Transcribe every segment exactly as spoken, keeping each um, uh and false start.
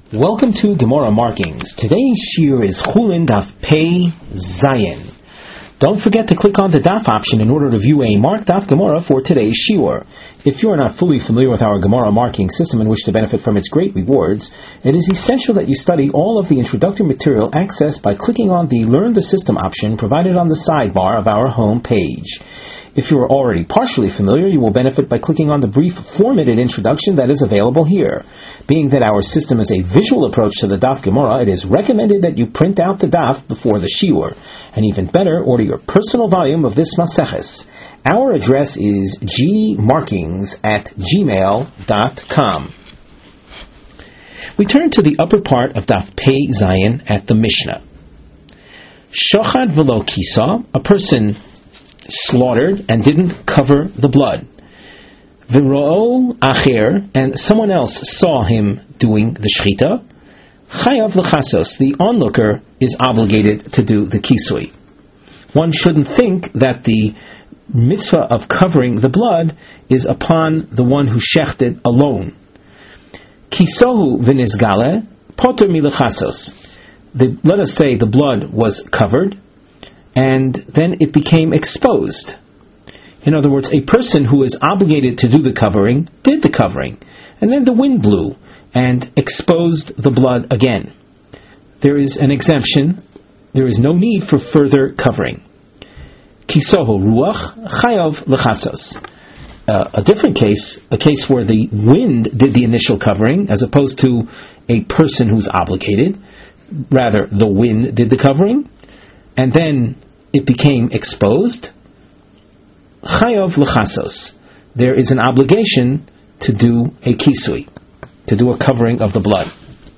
Welcome to Gemara Markings. Today's shiur is Chulin Daf Pei Zayin. Don't forget to click on the Daf option in order to view a marked Daf Gemara for today's shiur. If you are not fully familiar with our Gemara marking system and wish to benefit from its great rewards, it is essential that you study all of the introductory material accessed by clicking on the Learn the System option provided on the sidebar of our home page. If you are already partially familiar, you will benefit by clicking on the brief formatted introduction that is available here. Being that our system is a visual approach to the Daf Gemara, it is recommended that you print out the Daf before the shiur, and even better, order your personal volume of this Maseches. Our address is gmarkings at gmail dot com. We turn to the upper part of Daf Pei Zayin at the Mishnah. Shochad v'lo kisa, a person slaughtered and didn't cover the blood. V'ro'o acher, and someone else saw him doing the shchita. Chayav l'chasos, the onlooker is obligated to do the kisui. One shouldn't think that the mitzvah of covering the blood is upon the one who shechted alone. Kisohu v'nizgale, poter milechasos. Let us say the blood was covered, and then it became exposed. In other words, a person who is obligated to do the covering did the covering, and then the wind blew and exposed the blood again. There is an exemption. There is no need for further covering. Kisoho ruach chayav lechasos. Uh, a different case, a case where the wind did the initial covering, as opposed to a person who's obligated. Rather, the wind did the covering, and then it became exposed. Chayav l'chasos. There is an obligation to do a kisui, to do a covering of the blood.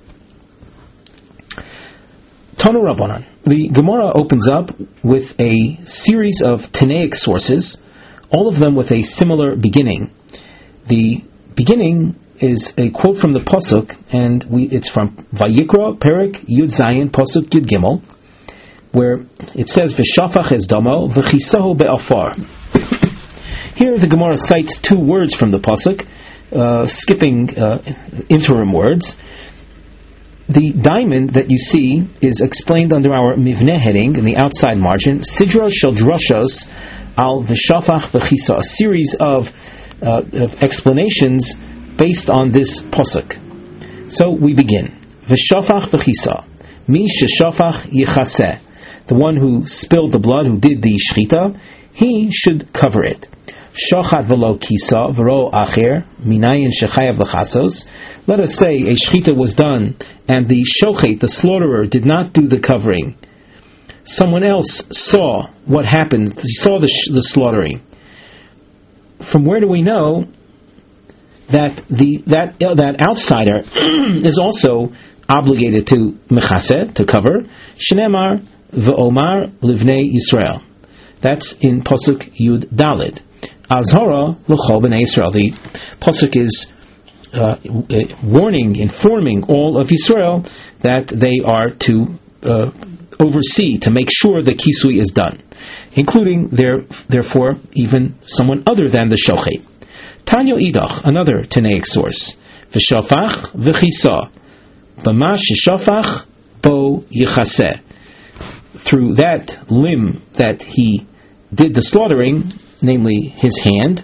Tanu Rabbanan. The Gemara opens up with a series of Tanaic sources, all of them with a similar beginning. The beginning is a quote from the Pasuk, and we, it's from Vayikra, Perek, Yud Zayin, Pasuk, Yud Gimel, where it says, V'shafach es damo, v'chisahu be'afar. Here the Gemara cites two words from the Pasuk, uh, skipping uh, interim words. The diamond that you see is explained under our Mivneh heading in the outside margin, Sidra shel Drashos al V'shafach v'chisa, a series of, uh, of explanations based on this Pasuk. So we begin. V'shafach v'chisa, mi sheshafach yichaseh. The one who spilled the blood, who did the shchita, he should cover it. Shochad v'lo kisa v'ro acher minayin shechayav l'chasos. Let us say a shchita was done and the shochet, the slaughterer, did not do the covering. Someone else saw what happened. He saw the, sh- the slaughtering. From where do we know that the that uh, that outsider is also obligated to mechaseh, to cover? Shneimar v'omar livnei Yisrael. That's in Pasuk Yud Daled. Azhara l'chol b'nei Yisrael. The Pasuk is uh, warning, informing all of Yisrael that they are to uh, oversee, to make sure the kisui is done, including, their, therefore, even someone other than the shochet. Tanyo Idach, another Tanaic source. V'shafach v'chisa. B'ma sheshafach bo yichaseh. Through that limb that he did the slaughtering, namely his hand,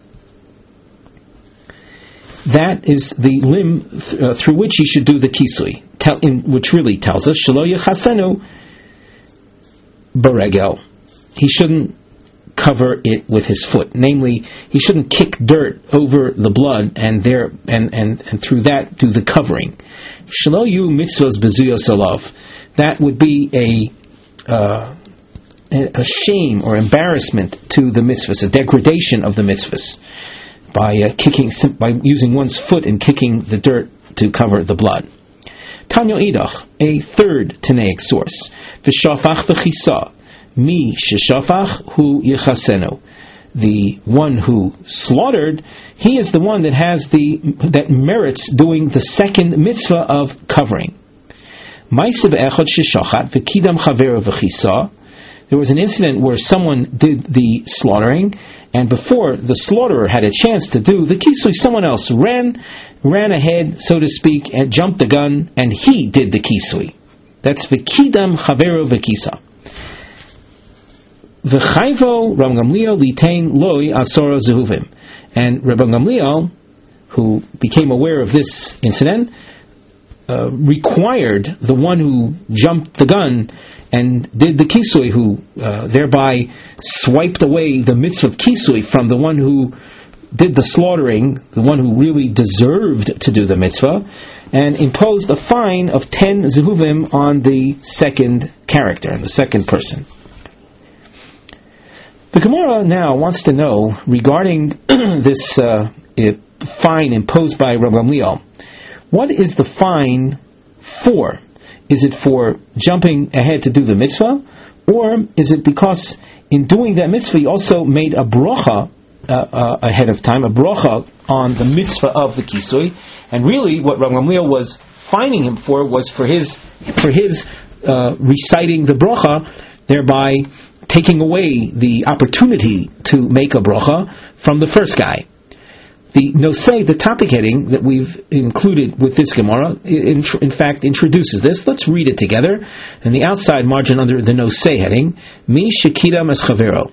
that is the limb th- uh, through which he should do the kisui, tell, in, which really tells us shelo yichasenu baregel. He shouldn't cover it with his foot. Namely, he shouldn't kick dirt over the blood and there and, and, and through that do the covering. Shelo yu mitzvos bezuyos olav. That would be a Uh, a shame or embarrassment to the mitzvahs, a degradation of the mitzvahs, by uh, kicking, by using one's foot and kicking the dirt to cover the blood. Tanyo Idach, a third Tanaic source. V'shafach v'chisa, mi sheshafach hu yichasenu. The one who slaughtered, he is the one that has the that merits doing the second mitzvah of covering. There's there was an incident where someone did the slaughtering, and before the slaughterer had a chance to do the kisui, someone else ran, ran ahead, so to speak, and jumped the gun, and he did the kisui. That's v'kidam chavero v'kisa. V'chayvo Rav Gamliel litain loi asora zehuvim. And Rav Gamliel, who became aware of this incident, uh, required the one who jumped the gun and did the kisui, who uh, thereby swiped away the mitzvah of kisui from the one who did the slaughtering, the one who really deserved to do the mitzvah, and imposed a fine of ten zehuvim on the second character, the second person. The Gemara now wants to know regarding this uh, fine imposed by Rav Gamliel. What is the fine for? Is it for jumping ahead to do the mitzvah? Or is it because in doing that mitzvah he also made a bracha uh, uh, ahead of time, a bracha on the mitzvah of the kisui? And really what Rav Gamliel was fining him for was for his for his uh, reciting the bracha, thereby taking away the opportunity to make a bracha from the first guy. The nosei, the topic heading that we've included with this Gemara, in, in fact introduces this. Let's read it together. And the outside margin under the nosei heading, Mi shekidam es chavero.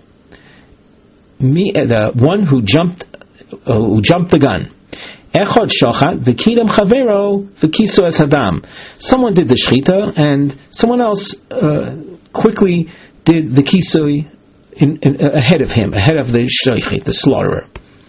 Me, the one who jumped, uh, who jumped the gun. Echad shochat v'kidam chavero v'kiso es hadam. Someone did the shchita and someone else uh, quickly did the kisui in, in, uh, ahead of him, ahead of the shaychit, the slaughterer.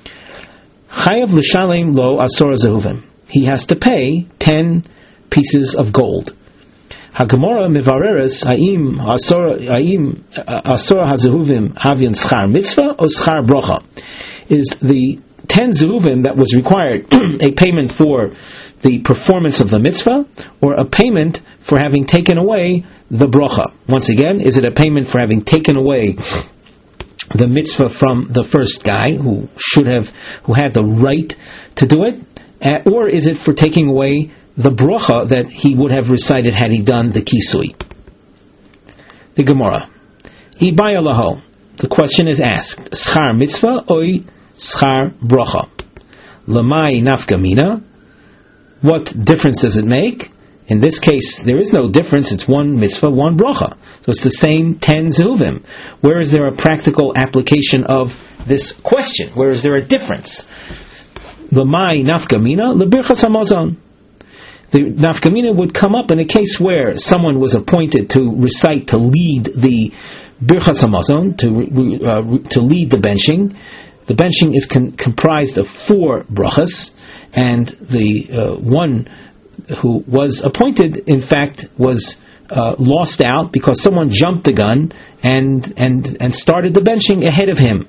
Chayav l'shalem lo asora zehuvim. He has to pay ten pieces of gold. Hagemara mivareres haim asora haim asora hazehuvim havyan schar mitzvah or schar brocha. Is the ten zehuvim that was required a payment for the performance of the mitzvah, or a payment for having taken away the brocha? Once again, is it a payment for having taken away the mitzvah from the first guy who should have, who had the right to do it, uh, or is it for taking away the bracha that he would have recited had he done the kisui? The Gemara, Ibaya laho. The question is asked: Schar mitzvah oi schar bracha? Lamai nafkamina. What difference does it make? In this case, there is no difference. It's one mitzvah, one bracha. So it's the same ten zehuvim. Where is there a practical application of this question? Where is there a difference? L'mai nafkamina lebirchas hamazon. The nafkamina would come up in a case where someone was appointed to recite, to lead the birchas hamazon, to uh, to lead the benching. The benching is con- comprised of four brachas, and the uh, one who was appointed, in fact, was uh, lost out because someone jumped the gun and and and started the benching ahead of him.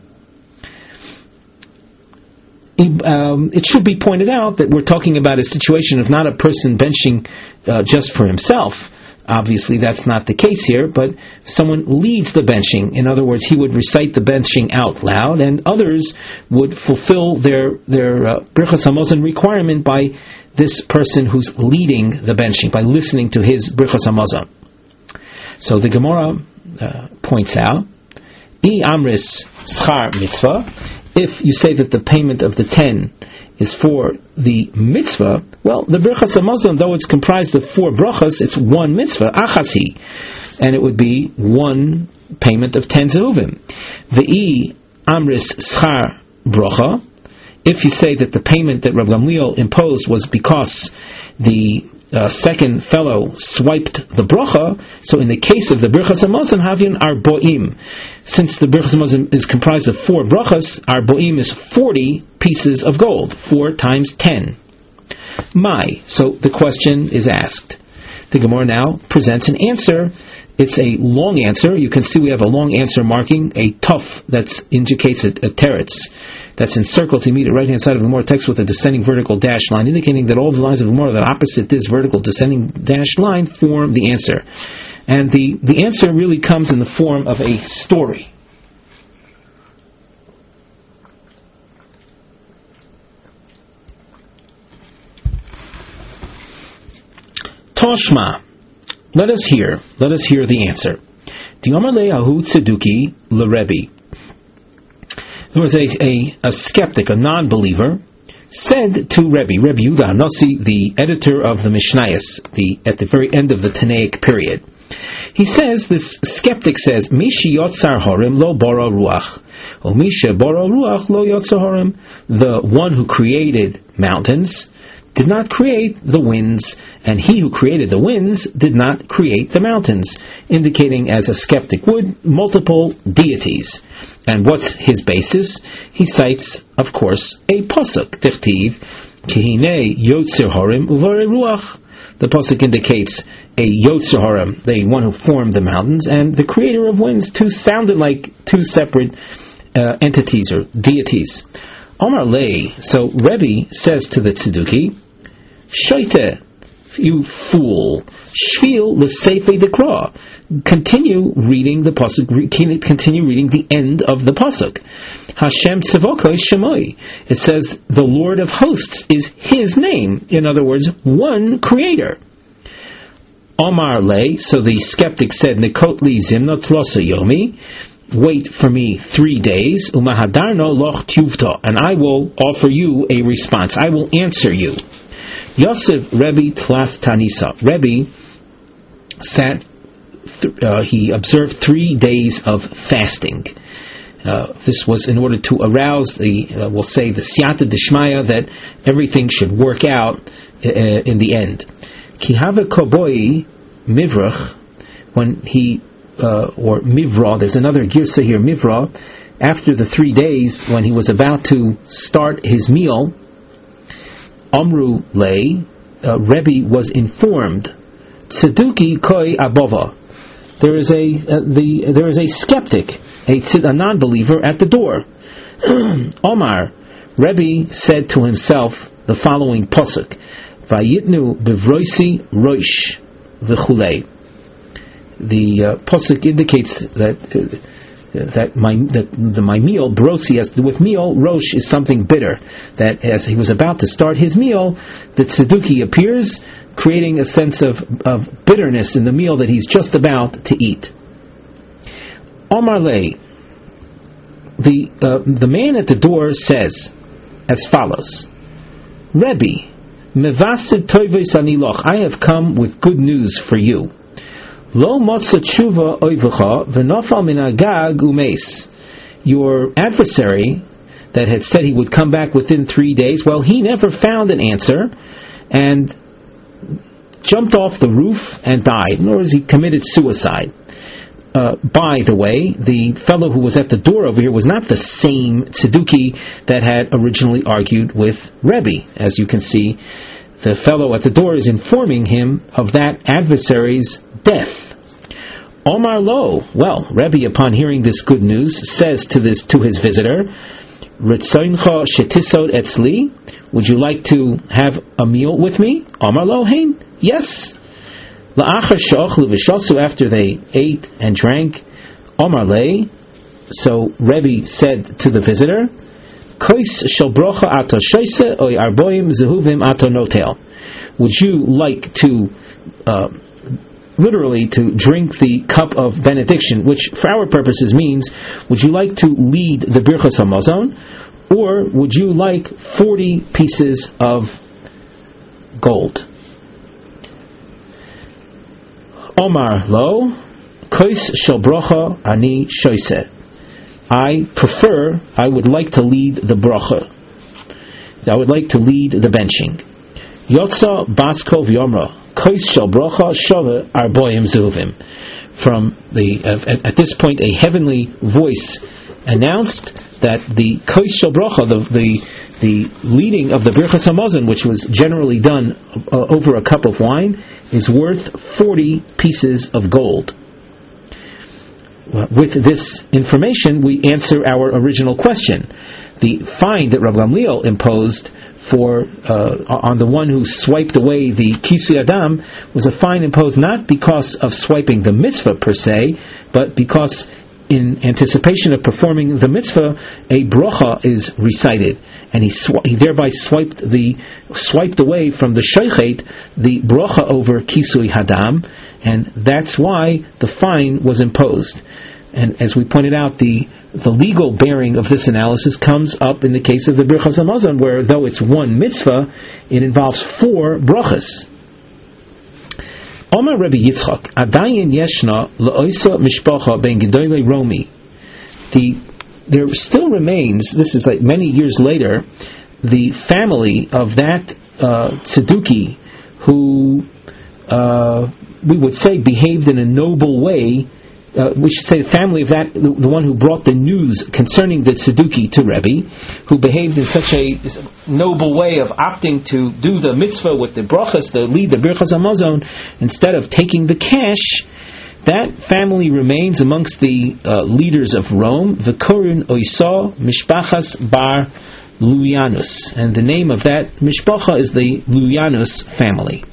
Um, it should be pointed out that we're talking about a situation of not a person benching uh, just for himself. Obviously, that's not the case here, but someone leads the benching. In other words, he would recite the benching out loud, and others would fulfill their their uh, Birchas Hamazon requirement by this person who's leading the benching, by listening to his Birchas Hamazon. So the Gemara uh, points out, I amris schar mitzvah. If you say that the payment of the ten is for the mitzvah, well, the Birchas Hamazon, though it's comprised of four brachas, it's one mitzvah, achas hi, and it would be one payment of ten zehuvim. Ve'i amris schar bracha. If you say that the payment that Rav Gamliel imposed was because the uh, second fellow swiped the bracha, so in the case of the Birchas Hamazon, havyan arboim. Since the Birchas Hamazon is comprised of four brachas, arboim is forty pieces of gold, four times ten. Mai. So the question is asked. The Gemara now presents an answer. It's a long answer. You can see we have a long answer marking, a tuf that indicates a, a teretz that's encircled to meet the right-hand side of the Gemara text with a descending vertical dash line, indicating that all the lines of the Gemara that are opposite this vertical descending dash line form the answer. And the, the answer really comes in the form of a story. Toshma. Let us hear. Let us hear the answer. Diomar le'ahu tzeduki l'Rebbe. There was a, a, a skeptic, a non-believer, said to Rebbe, Rebbe Yehuda Hanassi, the editor of the Mishnayos, the, at the very end of the Tanaic period. He says, this skeptic says, Mishi yotzar horim lo bara ruach, o misha bara ruach lo yotzar horim. The one who created mountains did not create the winds, and he who created the winds did not create the mountains, indicating, as a skeptic would, multiple deities. And what's his basis? He cites, of course, a pasuk, Tichtiv, Kihine Yotzer Horim Uvare Ruach. The pasuk indicates a Yotzer Horim, the one who formed the mountains, and the creator of winds. Two sounded like two separate uh, entities or deities. Omar Lei, so Rebbe says to the Tzeduki, Shoite, you fool, Shvil l'seifei dekra. Continue reading the pasuk. Continue reading the end of the pasuk. Hashem tzavokos shemoi. It says the Lord of hosts is His name. In other words, one Creator. Omar le. So the skeptic said, Nikot li zimna tlosa yomi. Wait for me three days. Umahadarno loch tuvta, and I will offer you a response. I will answer you. Yosef Rebbe tlas tanisa. Rebbe sat. Uh, he observed three days of fasting. Uh, this was in order to arouse the, uh, we'll say, the siyata d'shmaya, that everything should work out uh, in the end. Kihave koboi mivrach, when he, uh, or mivra, there's another girsa here, mivra, after the three days, when he was about to start his meal, Amru lay, uh, Rebbe was informed, Tzeduki koi abova. There is a uh, the there is a skeptic, a, a non-believer at the door. Omar, Rebbe said to himself the following pasuk: Vayitnu bevroisi roish v'chulei. The uh, pasuk indicates that uh, that my that the, my meal brosi has to do with meal. Rosh is something bitter. That as he was about to start his meal, the Tzeduki appears, creating a sense of, of bitterness in the meal that he's just about to eat. Omar Lei, the uh, the man at the door says as follows: Rebbe, mevasid toivos ani loch, I have come with good news for you. Lo motza tshuva oivecha v'nafal min agag umeis. Your adversary that had said he would come back within three days, well, he never found an answer and jumped off the roof and died, nor has he committed suicide. Uh, by the way, the fellow who was at the door over here was not the same Tzeduki that had originally argued with Rebbe. As you can see, the fellow at the door is informing him of that adversary's death. Omar lo, well, Rebbe, upon hearing this good news, says to this to his visitor, Ritzoincha shetisod etzli, would you like to have a meal with me? Omar lo hein, yes. La'achar she'ochlu v'shosu, after they ate and drank, Omar le, so Rebbe said to the visitor, Kois shel brocha ato shoyse oy arboim zehuvim ato notel. Would you like to, uh, literally to drink the cup of benediction, which for our purposes means, would you like to lead the Birchas HaMazon, or would you like forty pieces of gold? Omar lo, kois shel brocha ani shoyse. I prefer, I would like to lead the bracha. I would like to lead the benching. Yotza basko v'yomra, kois shel brocha shove arboim zehuvim. From the uh, at, at this point, a heavenly voice announced that the kois shel brocha, the, the the leading of the Birchas HaMazon, which was generally done uh, over a cup of wine, is worth forty pieces of gold. With this information, we answer our original question. The fine that Rav Gamliel imposed for uh, on the one who swiped away the Kisui Adam was a fine imposed not because of swiping the mitzvah per se, but because in anticipation of performing the mitzvah, a bracha is recited, and he, sw- he thereby swiped the swiped away from the sheichet the bracha over Kisui Hadam, and that's why the fine was imposed. And as we pointed out, the the legal bearing of this analysis comes up in the case of the Birchas Hamazon, where though it's one mitzvah, it involves four brachas. Omar Rabbi Yitzchak, Adayin Yeshna La'oisa Mishpacha Ben Gedolei Romi. The there still remains. This is like many years later, the family of that uh, Tzeduki who uh, we would say behaved in a noble way. Uh, we should say the family of that, the, the one who brought the news concerning the Tzeduki to Rebbe, who behaved in such a noble way of opting to do the mitzvah with the brachas, the lead, the Birchas Hamazon, instead of taking the cash. That family remains amongst the uh, leaders of Rome, the Korun Oisa Mishpachas Bar Luianus. And the name of that Mishpacha is the Luianus family.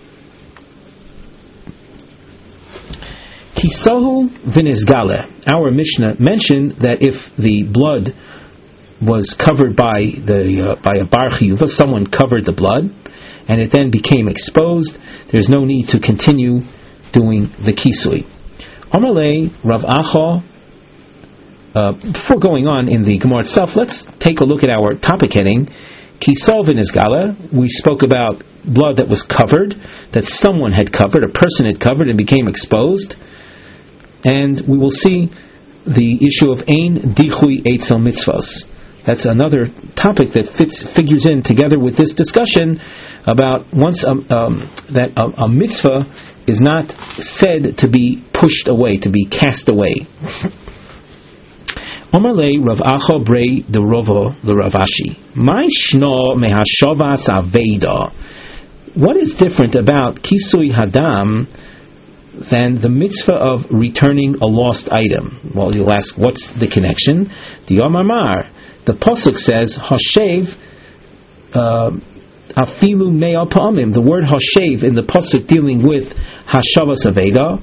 Kisohu v'nizgale. Our Mishnah mentioned that if the blood was covered by the uh, by a bar chiyuva, someone covered the blood, and it then became exposed, there's no need to continue doing the kisui. Amalei Rav Acha. Uh, before going on in the Gemara itself, let's take a look at our topic heading. Kisol v'nizgale. We spoke about blood that was covered, that someone had covered, a person had covered, and became exposed. And we will see the issue of Ein Dichui Eitzel Mitzvos. That's another topic that fits figures in together with this discussion about once um, um, that a, a mitzvah is not said to be pushed away, to be cast away. Omerlei Rav Acha Brei de Rovo the Ravashi. My shno mehashavas aveda. What is different about Kisui Hadam than the mitzvah of returning a lost item? Well, you'll ask, what's the connection? The Yom Amar, the pasuk says, Hashev afilu me'al pa'amim. The word Hashev in the pasuk dealing with Hashavas Aveda,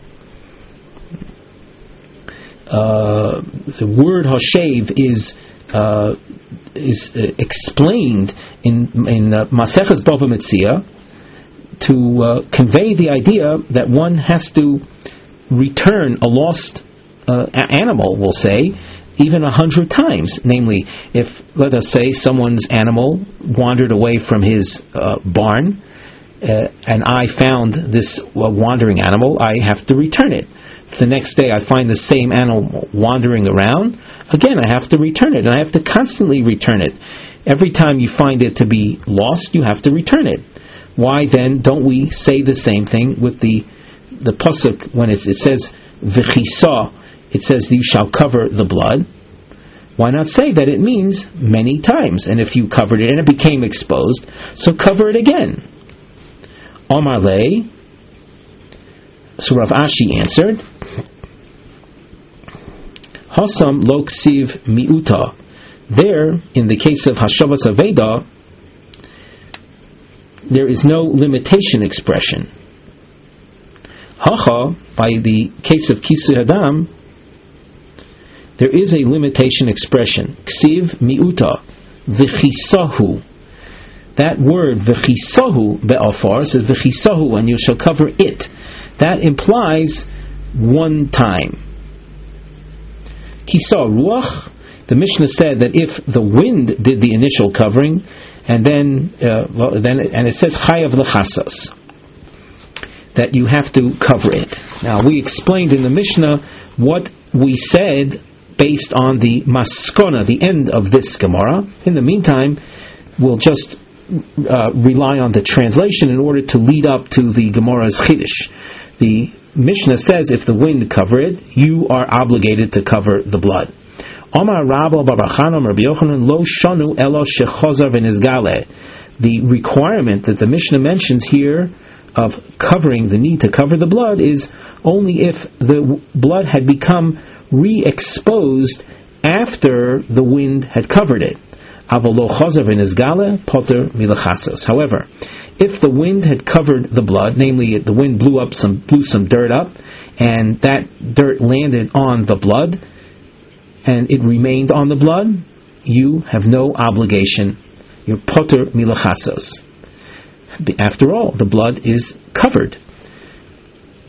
uh, the word Hashev is uh, is uh, explained in in uh, Maseches Bava Metzia to uh, convey the idea that one has to return a lost uh, animal, we'll say, even a hundred times. Namely, if, let us say, someone's animal wandered away from his uh, barn, uh, and I found this uh, wandering animal, I have to return it. If the next day I find the same animal wandering around, again I have to return it, and I have to constantly return it. Every time you find it to be lost, you have to return it. Why then don't we say the same thing with the the pasuk when it, it says v'chisa? It says you shall cover the blood. Why not say that it means many times? And if you covered it and it became exposed, so cover it again. Omar lei. So Rav Ashi answered, Hasam lo ksiv miuta. There, in the case of Hashavas Aveda, there is no limitation expression. Hacha, by the case of Kisui Hadam, there is a limitation expression. Ksiv miuta, v'chisahu. That word v'chisahu be'afar says v'chisahu, and you shall cover it. That implies one time. Kisa ruach. The Mishnah said that if the wind did the initial covering, and then, uh, well, then, it, and it says chayav lechasas, that you have to cover it. Now we explained in the Mishnah what we said based on the maskona, the end of this Gemara. In the meantime, we'll just uh, rely on the translation in order to lead up to the Gemara's chiddush. The Mishnah says if the wind cover it, you are obligated to cover the blood. Omar Rabba Babachanam Rabbi Yochanan Lo Shanu Elo Shechozar V'Nizgale. The requirement that the Mishnah mentions here of covering, the need to cover the blood, is only if the blood had become re-exposed after the wind had covered it. Avolo Chozar V'Nizgale Poter Milachasos. However, if the wind had covered the blood, namely the wind blew up some blew some dirt up, and that dirt landed on the blood, and it remained on the blood, you have no obligation. You're poter milachasos. After all, the blood is covered.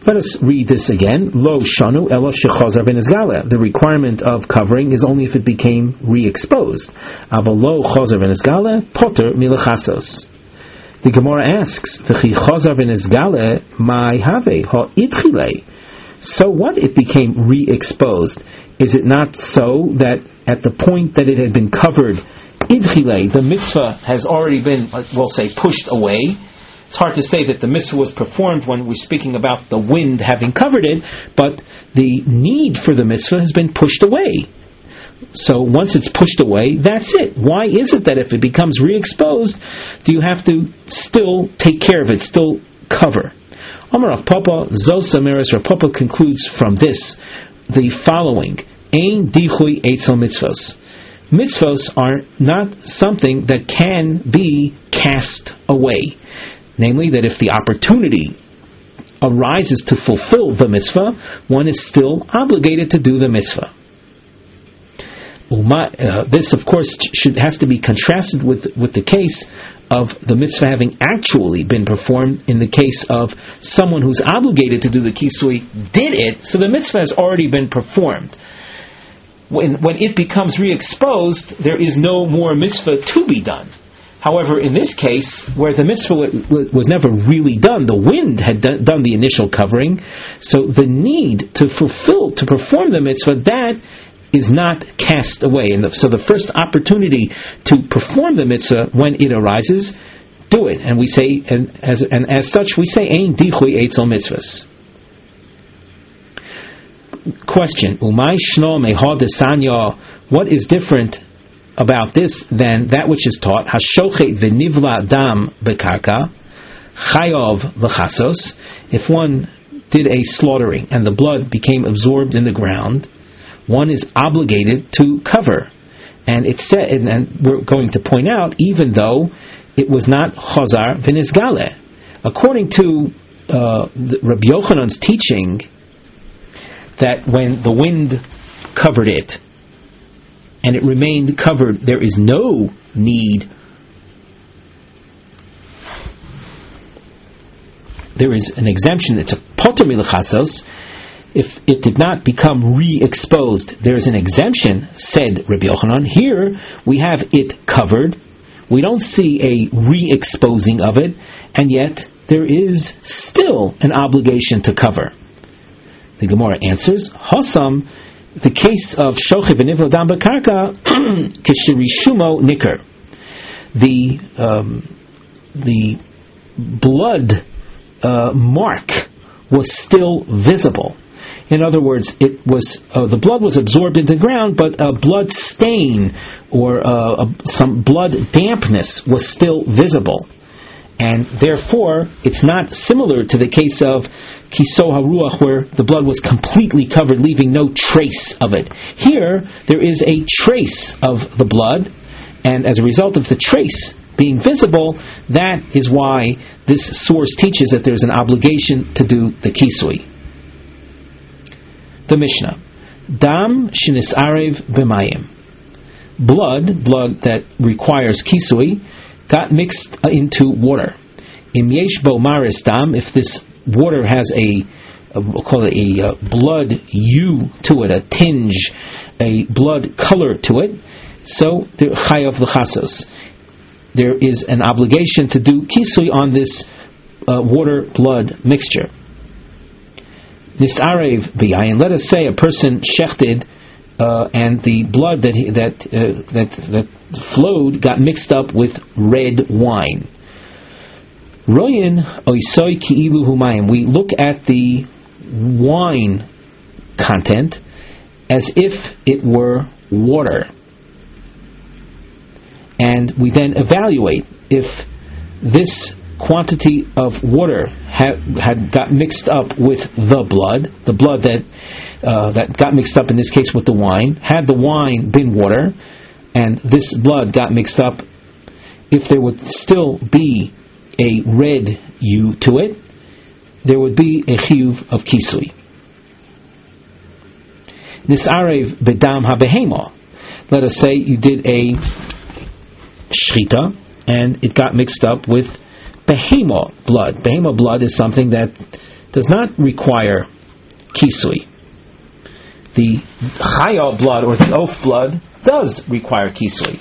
Let us read this again. Lo shanu elo shechazar v'nizgala. The requirement of covering is only if it became re-exposed. Aval lo chazar v'nizgala poter milachasos. The Gemara asks, V'chi chazar v'nizgala mai have ha idchile. So what? It became re-exposed. Is it not so that at the point that it had been covered, idchile, the mitzvah has already been, we'll say, pushed away? It's hard to say that the mitzvah was performed when we're speaking about the wind having covered it, but the need for the mitzvah has been pushed away. So once it's pushed away, that's it. Why is it that if it becomes re-exposed, do you have to still take care of it, still cover? Amar Rav Papa, Zos Amiris, Rav Papa concludes from this the following: Ein dichui eitzel mitzvos. Mitzvos are not something that can be cast away. Namely, that if the opportunity arises to fulfill the mitzvah, one is still obligated to do the mitzvah. Uh, this, of course, should has to be contrasted with with the case of the mitzvah having actually been performed. In the case of someone who's obligated to do the kisui did it, so the mitzvah has already been performed. When when it becomes re-exposed, there is no more mitzvah to be done. However, in this case, where the mitzvah was never really done, the wind had done the initial covering, so the need to fulfill, to perform the mitzvah, that is not cast away. And so the first opportunity to perform the mitzvah, when it arises, do it. And we say, and as, and as such, we say, Ein dichui eitzel mitzvahs. Question: Umay shno meha desanya? What is different about this than that which is taught? Hashochet v'nivla dam bekarka chayov v'chasos. If one did a slaughtering and the blood became absorbed in the ground, one is obligated to cover. And it's said, and, and we're going to point out, even though it was not chazar v'nizgale. According to uh, Rabbi Yochanan's teaching, that when the wind covered it, and it remained covered, there is no need, there is an exemption, it's a poter milachasos. If it did not become re-exposed, there is an exemption, said Rabbi Yochanan. Here, we have it covered, we don't see a re-exposing of it, and yet there is still an obligation to cover. The Gemara answers, Hosam, the case of Shochev v'nivla dam b'karka kishirishumo nikar. The um, the blood uh, mark was still visible. In other words, it was uh, the blood was absorbed into the ground, but a blood stain or uh, a, some blood dampness was still visible. And therefore, it's not similar to the case of Kiso HaRuach, where the blood was completely covered, leaving no trace of it. Here, there is a trace of the blood, and as a result of the trace being visible, that is why this source teaches that there's an obligation to do the kisui. The Mishnah. Dam shinis arev b'mayim. Blood, blood that requires kisui, got mixed into water. Im yesh bo maris dam, if this water has a, a we'll call it a uh, blood hue to it, a tinge, a blood color to it, so the chayav l'chasos. There is an obligation to do kisui on this uh, water-blood mixture. Nisarev b'yayin. Let us say a person shechted uh, and the blood that he, that uh, that that flowed got mixed up with red wine. Royin oisoi ki'ilu humayim. We look at the wine content as if it were water, and we then evaluate if this quantity of water had, had got mixed up with the blood, the blood that uh, that got mixed up in this case with the wine. Had the wine been water, and this blood got mixed up, if there would still be a red hue to it, there would be a chiyuv of kisui. Nisarev bedam habehema. Let us say you did a shchita and it got mixed up with behema blood. Behema blood is something that does not require kisui. The chaya blood or the oaf blood does require kisui.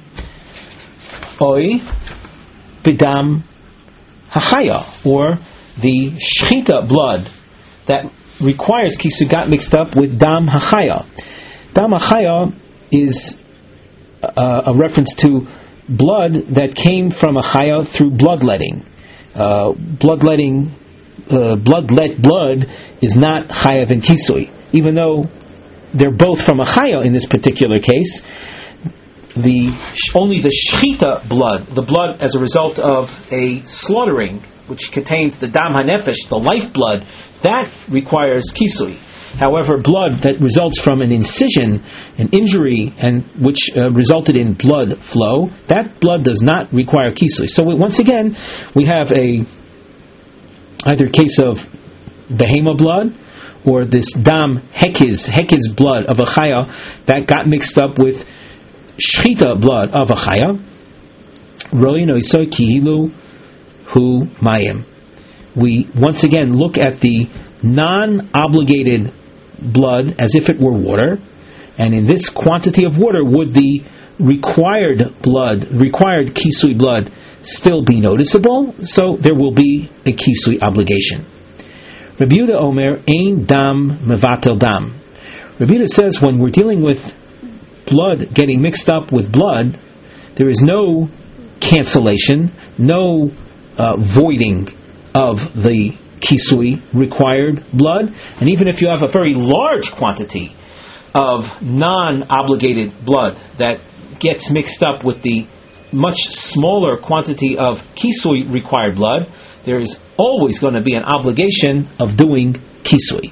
Oi bidam hachaya, or the shchita blood that requires kisui got mixed up with dam hachaya. Dam hachaya is uh, a reference to blood that came from a chaya through bloodletting. Uh, bloodletting, uh, bloodlet blood is not chayav and kisui, even though they're both from a chaya in this particular case. The only the shchita blood, the blood as a result of a slaughtering, which contains the dam hanefesh, the life blood, that requires kisui. However, blood that results from an incision, an injury, and which uh, resulted in blood flow, that blood does not require kisui. So we, once again, we have a either case of behema blood or this dam hekiz, hekiz blood of a chaya that got mixed up with shchita blood of a chaya. Roi noisoi kihilu hu mayim. We once again look at the non-obligated blood as if it were water, and in this quantity of water would the required blood, required kisui blood, still be noticeable? So there will be a kisui obligation. Rabbi Yehuda Omer, ein dam mevatel dam. Rabbi Yehuda says when we're dealing with blood getting mixed up with blood, there is no cancellation, no uh, voiding of the kisui required blood. And even if you have a very large quantity of non-obligated blood that gets mixed up with the much smaller quantity of kisui required blood, there is always going to be an obligation of doing kisui.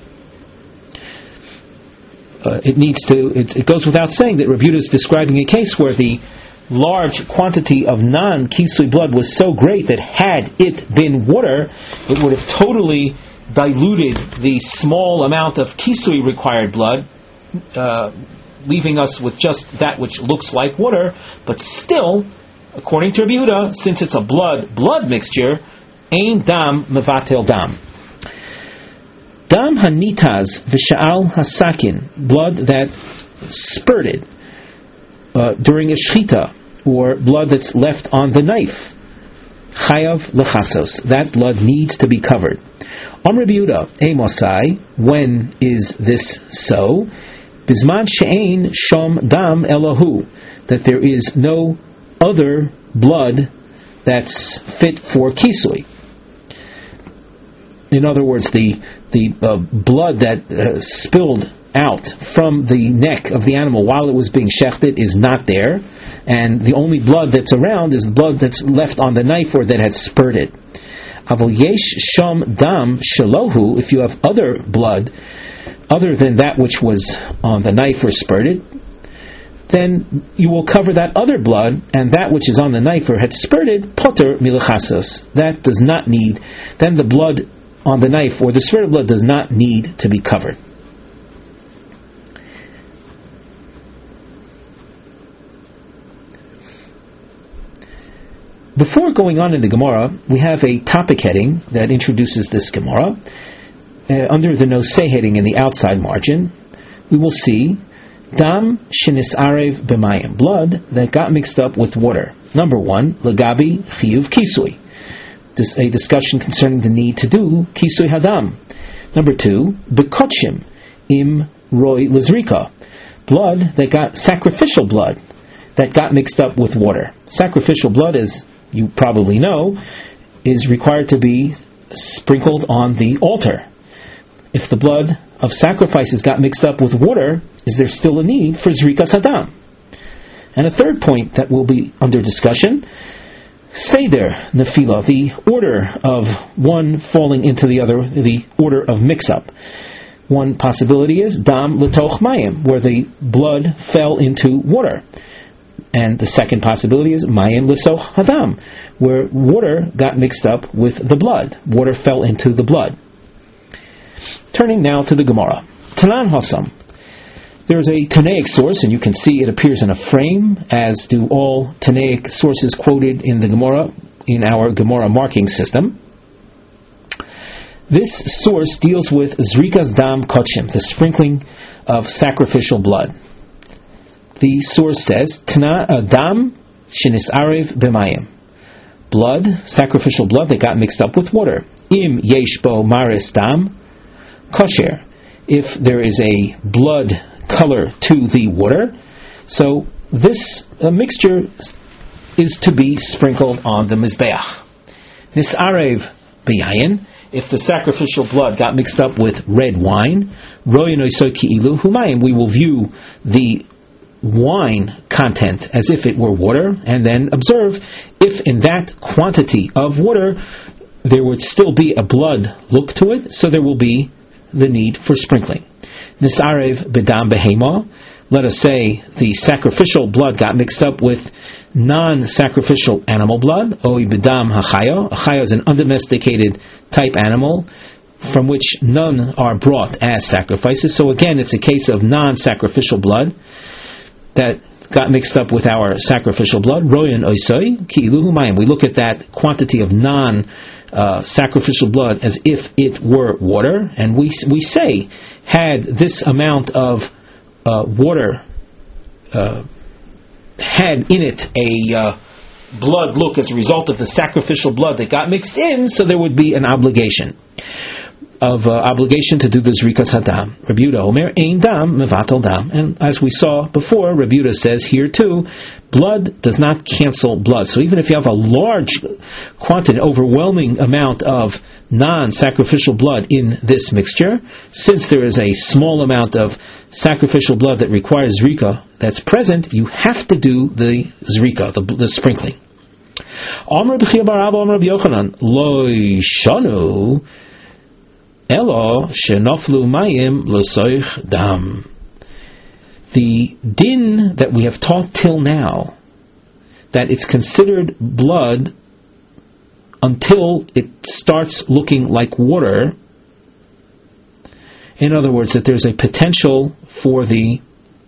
Uh, it needs to. It, it goes without saying that Rabbi Yehuda is describing a case where the large quantity of non-kisui blood was so great that had it been water, it would have totally diluted the small amount of kisui required blood, uh, leaving us with just that which looks like water. But still, according to Rabbi Yehuda, since it's a blood-blood mixture, ein dam mevatel dam. Dam hanitaz v'sha'al hasakin, blood that spurted Uh, during a shchita, or blood that's left on the knife, chayav lechasos, that blood needs to be covered. Om Rabbi Yehuda, emosai, when is this so? Bisman she'ein shom dam elahu, that there is no other blood that's fit for kisui. In other words, the the uh, blood that uh, spilled out from the neck of the animal while it was being shechted is not there, and the only blood that's around is the blood that's left on the knife or that has spurted. Avol yesh sham dam shalohu, if you have other blood other than that which was on the knife or spurted, then you will cover that other blood, and that which is on the knife or had spurted, poter milachasos, that does not need, then the blood on the knife or the spurted blood does not need to be covered. Before going on in the Gemara, we have a topic heading that introduces this Gemara. Uh, under the nosei heading in the outside margin, we will see dam shenis arev b'mayim, blood that got mixed up with water. Number one, legabi chiyuv kisui, this a discussion concerning the need to do kisui hadam. Number two, bekotchim im roi lizrika, blood that got sacrificial blood that got mixed up with water. Sacrificial blood, as you probably know, is required to be sprinkled on the altar. If the blood of sacrifices got mixed up with water, is there still a need for zrikas hadam? And a third point that will be under discussion, seder nefila, the order of one falling into the other, the order of mix-up. One possibility is dam letoch mayim, where the blood fell into water. And the second possibility is mayim l'soch hadam, where water got mixed up with the blood. Water fell into the blood. Turning now to the Gemara. Tanan Hasam. There is a Tanaic source, and you can see it appears in a frame, as do all Tanaic sources quoted in the Gemara, in our Gemara marking system. This source deals with Zrikas Dam Kodshim, the sprinkling of sacrificial blood. The source says, Tana Dam Shinis Arev B'mayim. Blood, sacrificial blood that got mixed up with water. Im Yeshbo Maris Dam Kosher. If there is a blood color to the water, so this uh, mixture is to be sprinkled on the Mizbeach. Nis Arev B'yayin. If the sacrificial blood got mixed up with red wine, we will view the wine content as if it were water, and then observe if in that quantity of water there would still be a blood look to it, so there will be the need for sprinkling. Nisarev bedam behema. Let us say the sacrificial blood got mixed up with non-sacrificial animal blood. Oi bedam hachayo. A chayo is an undomesticated type animal from which none are brought as sacrifices. So again, it's a case of non-sacrificial blood that got mixed up with our sacrificial blood. Royan oisoi ki iluhu mayim. We look at that quantity of non-sacrificial blood as if it were water, and we we say, had this amount of uh, water uh, had in it a uh, blood look as a result of the sacrificial blood that got mixed in, so there would be an obligation of uh, obligation to do the Zrikas Hadam. Rabbi Yehuda Omer, Ein Dam Mevatel Dam. And as we saw before, Rabbi Yehuda says here too, blood does not cancel blood. So even if you have a large quantity, overwhelming amount of non-sacrificial blood in this mixture, since there is a small amount of sacrificial blood that requires Zrika that's present, you have to do the Zrika, the, the sprinkling. Amar B'chia bar Abba Amar Rabbi Yochanan, Lo Shanu Elo Shenoflu Mayim L'Soich Dam. The din that we have taught till now, that it's considered blood until it starts looking like water. In other words, that there's a potential for the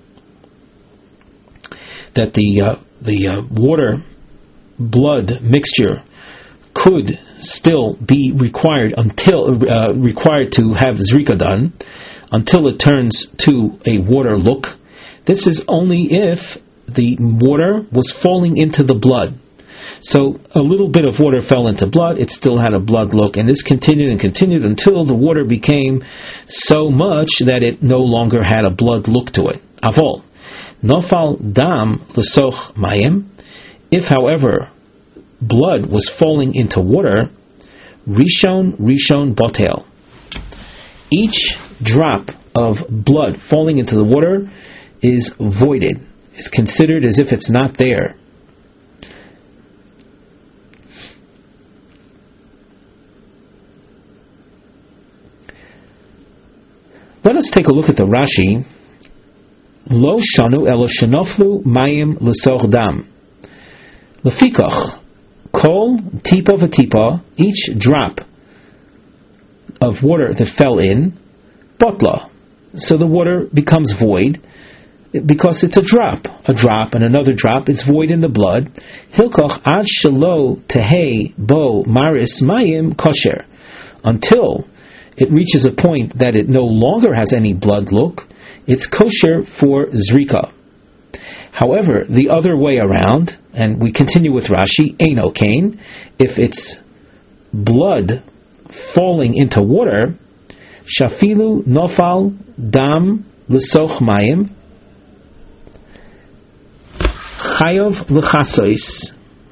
that the uh, the uh, water blood mixture could still be required until uh, required to have Zrika done until it turns to a water look. This is only if the water was falling into the blood. So a little bit of water fell into blood, it still had a blood look, and this continued and continued until the water became so much that it no longer had a blood look to it. Avol nofal dam l'soch mayim. If, however, blood was falling into water, rishon rishon botel. Each drop of blood falling into the water is voided, is considered as if it's not there. Let us take a look at the Rashi. Lo shanu elo shenoflu mayim l'soch dam. Lefikach kol tipa v'tipa, each drop of water that fell in, botla. So the water becomes void because it's a drop. A drop and another drop, it's void in the blood. Hilkoch ad shelo tehei bo maris mayim kosher. Until it reaches a point that it no longer has any blood look, it's kosher for Zrika. However, the other way around, and we continue with Rashi, Eino Kain, if it's blood falling into water, Shafilu Nofal Dam L'Soch Mayim Chayov L'Chasois.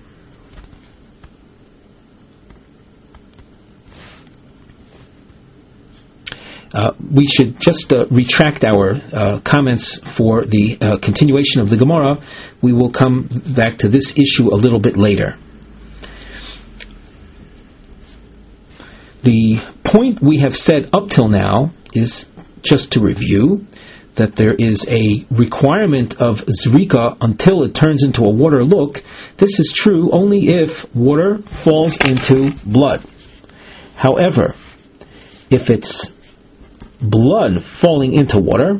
Uh, we should just uh, retract our uh, comments for the uh, continuation of the Gemara. We will come back to this issue a little bit later. The point we have said up till now is, just to review, that there is a requirement of Zrika until it turns into a water look. This is true only if water falls into blood. However, if it's blood falling into water,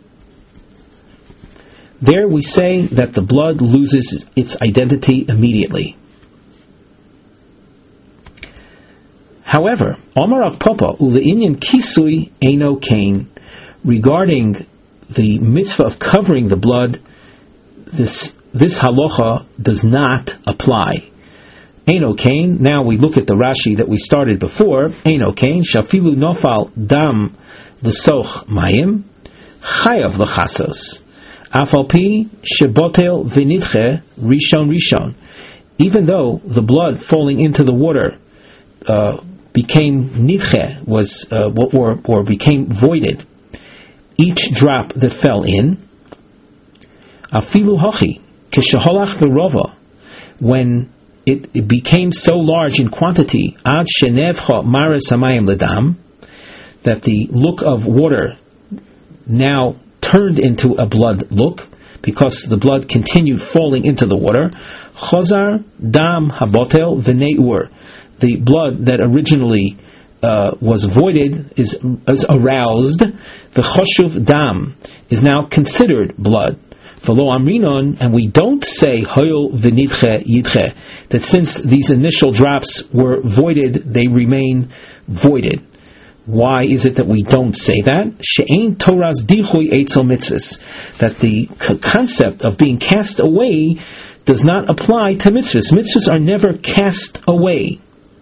there we say that the blood loses its identity immediately. However, Omar Rav Papa ule'inyan kisui eino kain, regarding the mitzvah of covering the blood, this this halacha does not apply. Eino kain. Now we look at the Rashi that we started before. Eino kain shafilu nofal dam l'soch mayim chayav l'chasos afal pi shebotel v'nidche rishon rishon. Even though the blood falling into the water uh, became nidche, was uh, or or became voided, each drop that fell in, afilu hachi kishaholach v'rova, when It, it became so large in quantity, ad shenevcha maris hamayim ledam, that the look of water now turned into a blood look, because the blood continued falling into the water. Chozar dam habotel v'neur, the blood that originally uh, was voided is, is aroused. The choshuv dam is now considered blood. And we don't say hoyol v'nidche yidche, that since these initial drops were voided, they remain voided. Why is it that we don't say that? She'ein Torah's dichoy eitzel mitzvahs, that the concept of being cast away does not apply to mitzvahs. Mitzvahs are never cast away.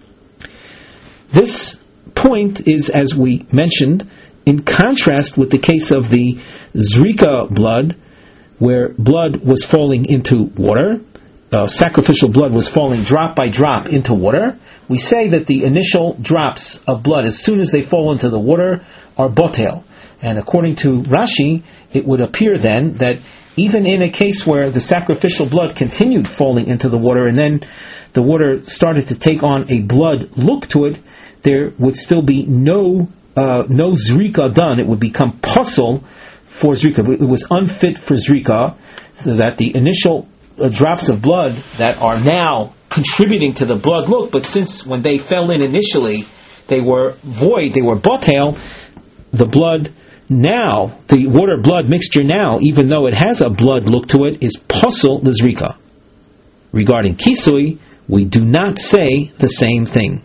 This point is, as we mentioned, in contrast with the case of the zrika blood, where blood was falling into water, uh, sacrificial blood was falling drop by drop into water. We say that the initial drops of blood, as soon as they fall into the water, are botel. And according to Rashi, it would appear then that even in a case where the sacrificial blood continued falling into the water, and then the water started to take on a blood look to it, there would still be no uh, no zrika done. It would become puzzle for zrika. It was unfit for zrika, so that the initial uh, drops of blood that are now contributing to the blood look, but since when they fell in initially, they were void, they were botel, the blood now, the water-blood mixture now, even though it has a blood look to it, is puzzle the zrika. Regarding kisui, we do not say the same thing.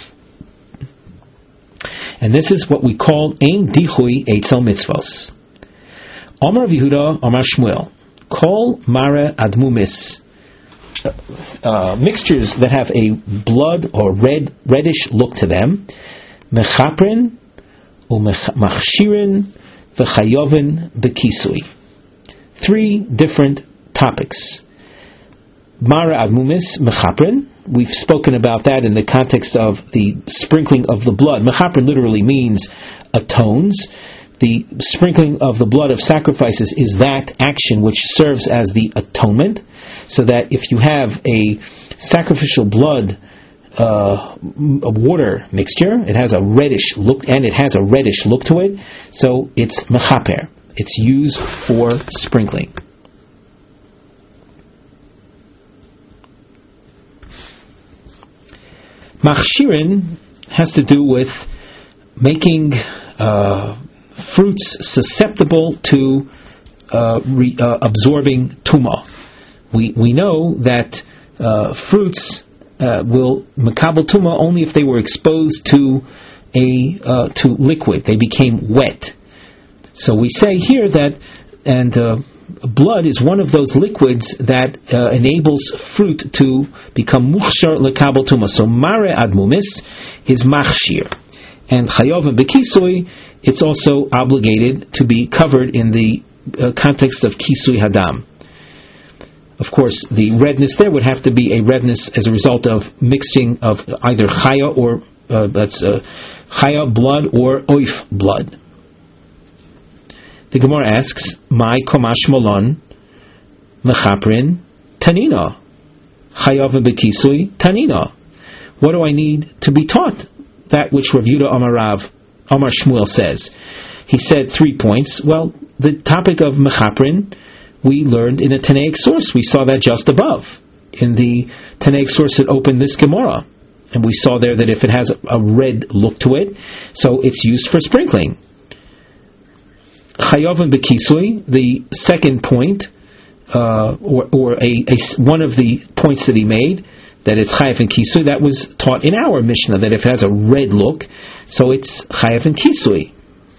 And this is what we call ein dichui eitzel mitzvos. Amar Yehuda, Amar Shmuel, kol mare admumis, uh, uh, mixtures that have a blood or red, reddish look to them, mechaprin umachshirin v'chayovin bekisui. Three different topics. Mare admumis, mechaprin. We've spoken about that in the context of the sprinkling of the blood. Mechaprin literally means atones. The sprinkling of the blood of sacrifices is that action which serves as the atonement, so that if you have a sacrificial blood uh, a water mixture, it has a reddish look, and it has a reddish look to it, so it's mechaper. It's used for sprinkling. Machshirin has to do with making uh, fruits susceptible to uh, re, uh, absorbing tumah. We we know that uh, fruits uh, will makabel tumah only if they were exposed to a uh, to liquid. They became wet. So we say here that, and uh, blood is one of those liquids that uh, enables fruit to become muchshar lekabel tumah. So mare admumis is machshir, and chayov and bekisui, it's also obligated to be covered in the uh, context of kisui hadam. Of course, the redness there would have to be a redness as a result of mixing of either chaya or uh, that's uh, chaya blood or oif blood. The Gemara asks, "My komash molon mechaprin tanina chayav bekisui tanina." What do I need to be taught? That which Rav Yehuda Amar Rav Amar Shmuel says. He said three points. Well, the topic of mechaprin we learned in a Tanaic source. We saw that just above in the Tanaic source that opened this Gemara, and we saw there that if it has a red look to it, so it's used for sprinkling. Chayovin bekisui, the second point, uh, or, or a, a one of the points that he made, that it's chayav and kisui. That was taught in our Mishnah, that if it has a red look, so it's chayav and kisui.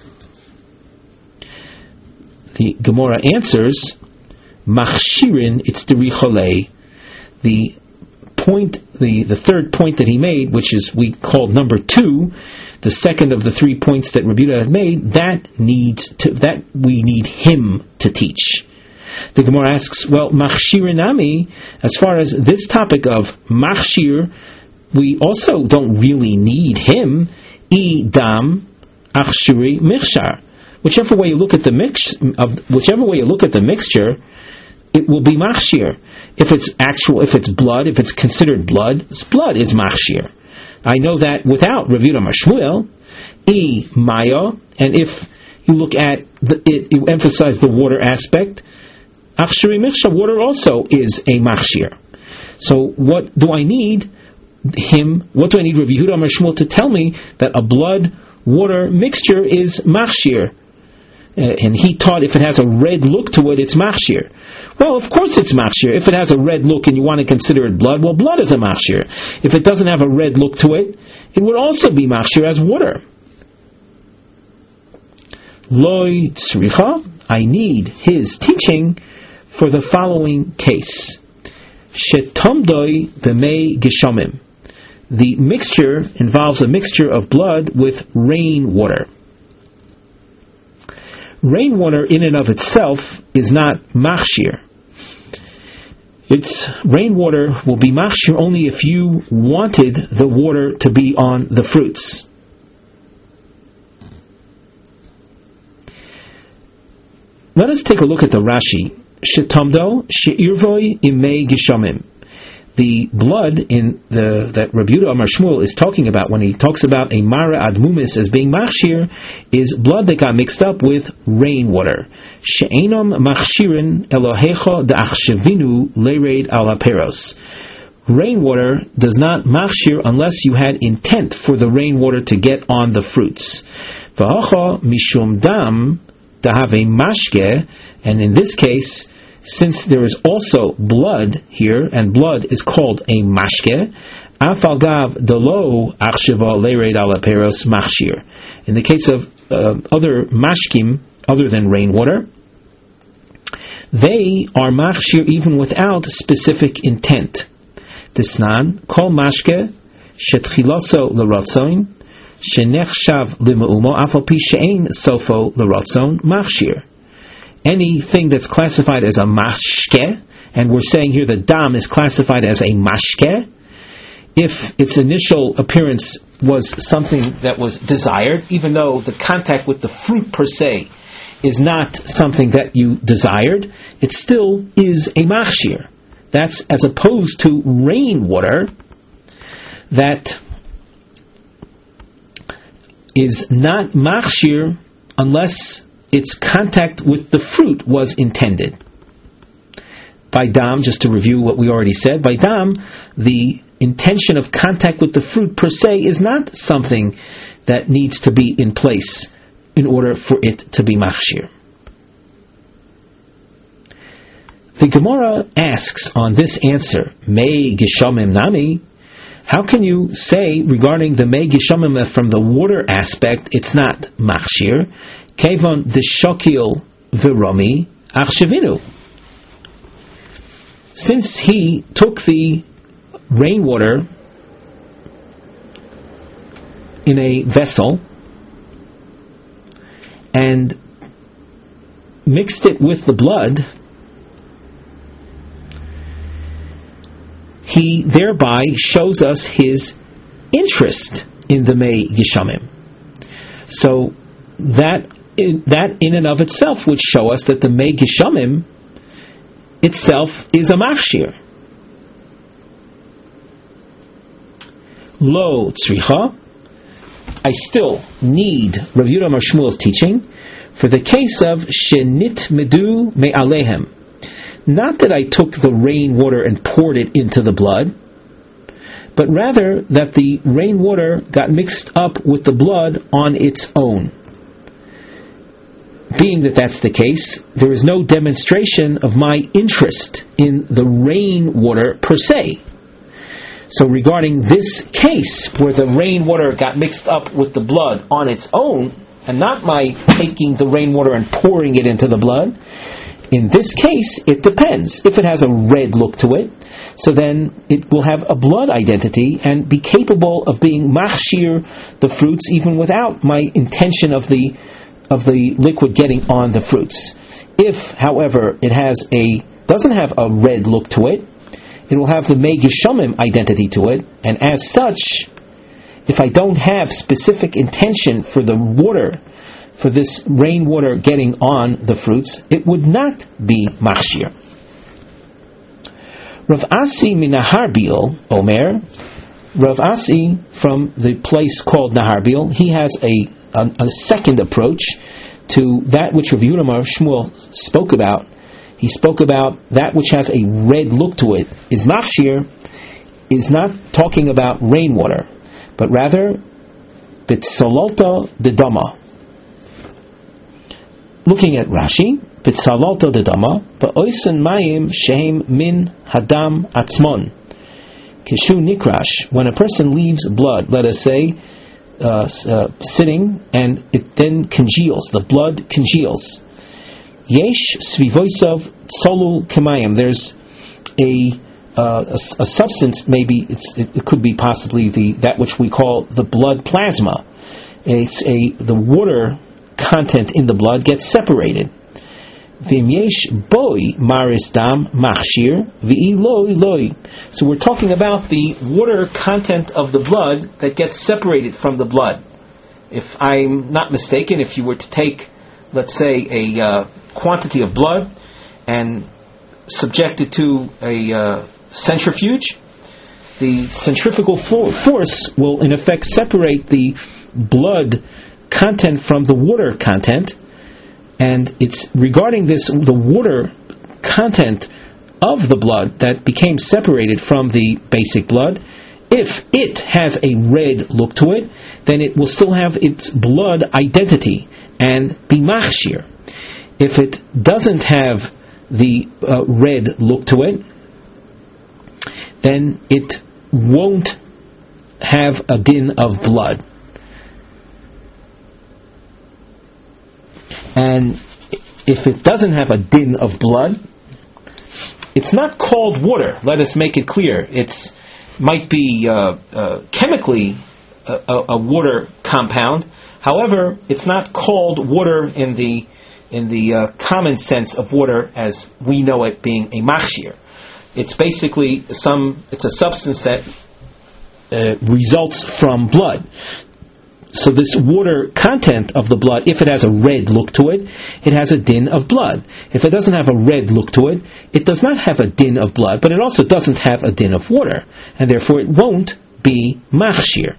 The Gemara answers, machshirin itzteri cholei. The point, the, the third point that he made, which is we called number two, the second of the three points that Rabbi Yehuda had made, that needs to, that we need him to teach. The Gemara asks, well, machshirinami, as far as this topic of machshir, we also don't really need him. I dam achshiri michshar. Whichever way you look at the mix, of whichever way you look at the mixture, it will be machshir. If it's actual, if it's blood, if it's considered blood, blood is machshir. I know that without Rav Yehuda Amar Shmuel, I maya, and if you look at the, it, you emphasize the water aspect, achshiri michshar, water also is a machshir. So what do I need him? What do I need Rav Yehuda Amar Shmuel to tell me that a blood water mixture is machshir? Uh, and he taught if it has a red look to it, it's machshir. Well, of course it's machshir. If it has a red look and you want to consider it blood, well, blood is a machshir. If it doesn't have a red look to it, it would also be machshir as water. Loi tzricha, I need his teaching for the following case. Shetomdoi b'mei geshamim. The mixture involves a mixture of blood with rainwater. Rainwater in and of itself is not machshir. It's rainwater will be machshir only if you wanted the water to be on the fruits. Let us take a look at the Rashi. Shetamdo she'irvoi imei gishamim. The blood in the that Rabbi Yehuda Amar Shmuel is talking about when he talks about a mara admumis as being machshir is blood that got mixed up with rainwater. She'enom machshirin Elohecha de'achshevinu lereid al haperos. Rainwater does not machshir unless you had intent for the rainwater to get on the fruits. V'hacha mishum dam dahave mashke, and in this case, since there is also blood here, and blood is called a mashke, afal gav delo achsheva lereid al haperos machshir. In the case of uh, other mashkim, other than rainwater, they are machshir even without specific intent. Tisnan kol mashke shetchilaso l'ratzoin shenechshav limaumo afal pi she'ein sofo l'ratzon machshir. Anything that's classified as a mashke, and we're saying here the dam is classified as a mashke, if its initial appearance was something that was desired, even though the contact with the fruit per se is not something that you desired, it still is a machshir. That's as opposed to rainwater that is not machshir unless its contact with the fruit was intended. By dam, just to review what we already said, by dam, the intention of contact with the fruit per se is not something that needs to be in place in order for it to be machshir. The Gemara asks on this answer, Mei Gishamim Nami, how can you say regarding the Mei Gishamim from the water aspect, it's not machshir? Kevon deshokil v'romi achshevinu. Since he took the rainwater in a vessel and mixed it with the blood, he thereby shows us his interest in the Mei Gishamim. So that that in and of itself would show us that the Mei Gishamim itself is a machshir. Lo tzricha, I still need Rav Yehuda Amar Shmuel's teaching for the case of shenit medu me'alehem. Not that I took the rainwater and poured it into the blood, but rather that the rainwater got mixed up with the blood on its own. Being that that's the case, there is no demonstration of my interest in the rainwater per se. So regarding this case, where the rainwater got mixed up with the blood on its own, and not my taking the rainwater and pouring it into the blood, in this case, it depends. If it has a red look to it, so then it will have a blood identity and be capable of being machshir the fruits even without my intention of the of the liquid getting on the fruits. If, however, it has a doesn't have a red look to it, it will have the Mei Geshamim identity to it, and as such, if I don't have specific intention for the water, for this rainwater getting on the fruits, it would not be machshir. Rav Asi min Naharbil, Omer, Rav Asi from the place called Naharbil, he has a, a, a second approach to that which Rav Yehuda Amar Shmuel spoke about. He spoke about that which has a red look to it is machshir, is not talking about rainwater, but rather bitzalalta dedama. Looking at Rashi, bitzalalta dedama, ba'oisen mayim shehem min hadam atzmon. Kishu nikrash, when a person leaves blood, let us say, uh, uh, sitting, and it then congeals, the blood congeals. Yesh svivoisav solul kemayim. There's a, uh, a a substance, maybe it's, it, it could be possibly the that which we call the blood plasma. It's a the water content in the blood gets separated. V'im yesh boi maris dam machshir v'i loi loi. So we're talking about the water content of the blood that gets separated from the blood. If I'm not mistaken, if you were to take, let's say, a uh, quantity of blood and subject it to a uh, centrifuge, the centrifugal for- force will in effect separate the blood content from the water content, and it's regarding this, the water content of the blood that became separated from the basic blood. If it has a red look to it, then it will still have its blood identity and be machshir. If it doesn't have the uh, red look to it, then it won't have a din of blood. And if it doesn't have a din of blood, it's not called water. Let us make it clear. It's might be uh, uh, chemically a, a, a water compound. However, it's not called water in the in the uh, common sense of water as we know it being a machshir. It's basically some. It's a substance that uh, results from blood. So this water content of the blood, if it has a red look to it, it has a din of blood. If it doesn't have a red look to it, it does not have a din of blood, but it also doesn't have a din of water, and therefore it won't be machshir.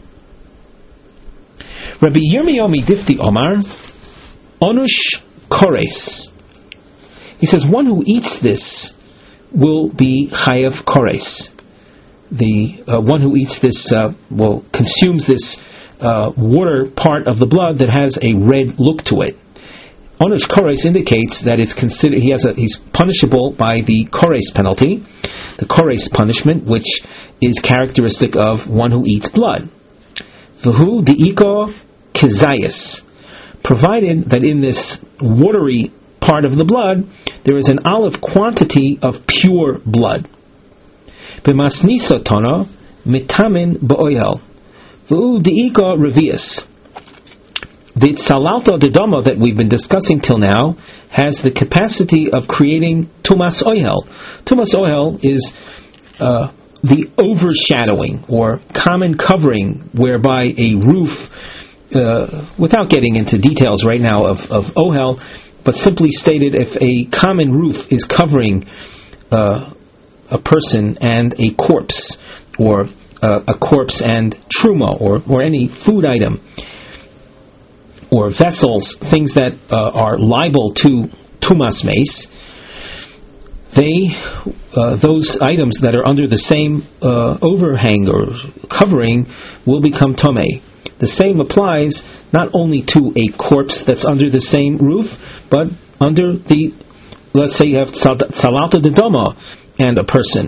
Rabbi Yirmiyahu Midifti Omar, Onush Kores. He says one who eats this will be chayav kores. The uh, one who eats this, uh, well, consumes this uh, water part of the blood that has a red look to it. Onush kores indicates that it's considered he has a he's punishable by the kores penalty, the kores punishment, which is characteristic of one who eats blood. V'hu de'iko kezayis, provided that in this watery part of the blood there is an olive quantity of pure blood. B'masnisa tana mitamin ba'oyel v'u de'ika revius. The tzalalta dedama that we've been discussing till now has the capacity of creating tumas oyel. Tumas oyel is uh, the overshadowing or common covering whereby a roof, uh, without getting into details right now of, of ohel, but simply stated, if a common roof is covering uh, a person and a corpse, or uh, a corpse and truma, or, or any food item, or vessels, things that uh, are liable to tumas meis, they, uh, those items that are under the same uh, overhang or covering will become tomei. The same applies not only to a corpse that's under the same roof, but under the, let's say you have tzalalta dedama and a person.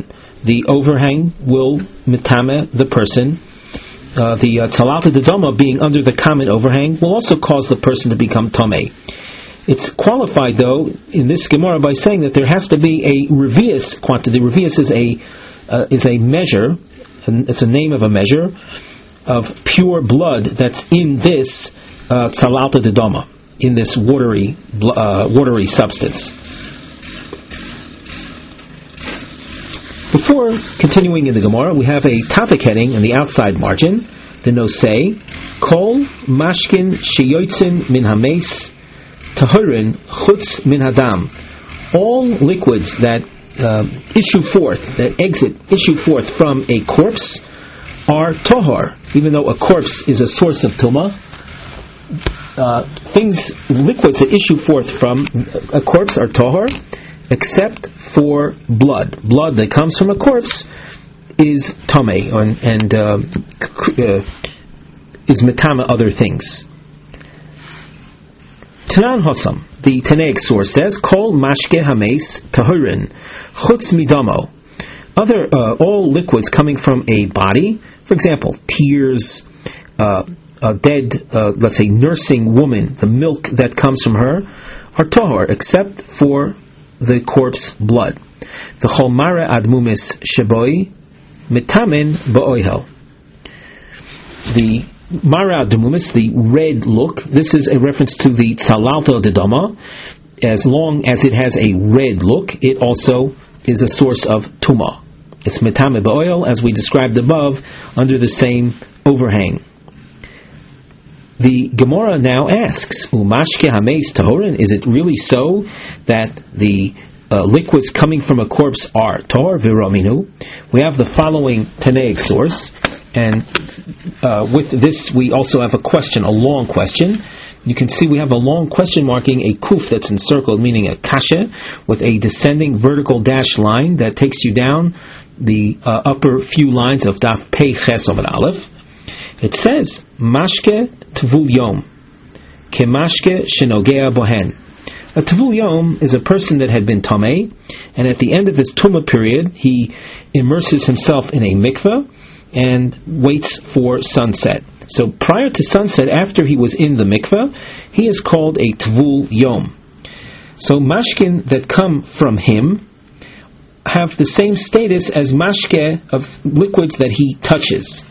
the overhang will mitame the person. Uh, the uh, Tzalalta Dedoma being under the common overhang will also cause the person to become Tomei. It's qualified, though, in this Gemara by saying that there has to be a revius quantity. Revius is a uh, is a measure, it's a name of a measure, of pure blood that's in this uh, Tzalalta Dedoma, in this watery, uh, watery substance. Before continuing in the Gemara, we have a topic heading in the outside margin. The nosei, Kol Mashkin Sheyotzin Min Hames Tahurin Chutz Min Hadam. All liquids that uh, issue forth, that exit, issue forth from a corpse are tohar. Even though a corpse is a source of tumah, uh, things, liquids that issue forth from a corpse are tohar, except for blood. Blood that comes from a corpse is tamei, and, and uh, uh, is metama other things. Tanan Hossam, the Tanaic source says, Kol mashke hames tahurin chutz midamo. Other, uh, all liquids coming from a body, for example, tears, uh, a dead, uh, let's say, nursing woman, the milk that comes from her, are tahor, except for the corpse blood. The cholmara admumis sheboi mitamin ba'oihel. The mara admumis, the red look, this is a reference to the Tzalalta Dedoma. As long as it has a red look, it also is a source of tumah. It's mitamin ba'oihel, as we described above, under the same overhang. The Gemara now asks, Umashke hameis tahorin, is it really so that the uh, liquids coming from a corpse are tahor v'raminu? We have the following Tanaic source, and uh, with this we also have a question, a long question. You can see we have a long question marking a kuf that's encircled, meaning a kasha, with a descending vertical dash line that takes you down the uh, upper few lines of Daf Pei Ches Amud Aleph. It says, Mashke Tvul Yom, Ke Mashke Shenogea Bohen. A Tvul Yom is a person that had been Tamei, and at the end of his Tumah period, he immerses himself in a mikveh and waits for sunset. So prior to sunset, after he was in the mikveh, he is called a Tvul Yom. So mashkin that come from him have the same status as mashke of liquids that he touches.